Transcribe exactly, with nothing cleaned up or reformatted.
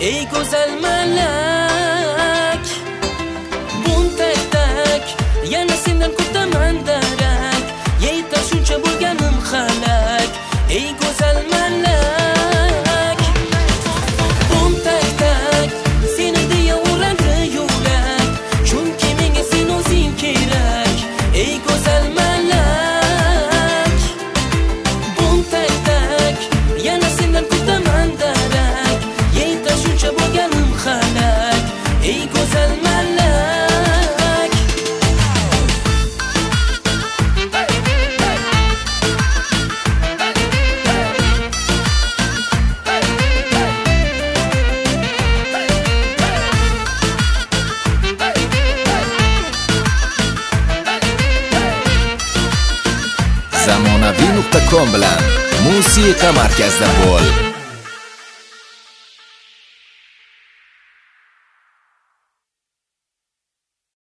ey go'zal malak. Bun tak tak yana sendan kutaman darak, yetar shuncha bo'lganim xalak, ey go'zal malak. Bun tak tak seni deya uradi yo'lak, chunki menga sen o'zing kerak, ey go'zal malak. Bun tak tak yana sendan kutaman darak, yetar shuncha bo'lganim xalak, ey go'zal malak. zamonaviy nuqta com bilan musiqa markazida bo'l.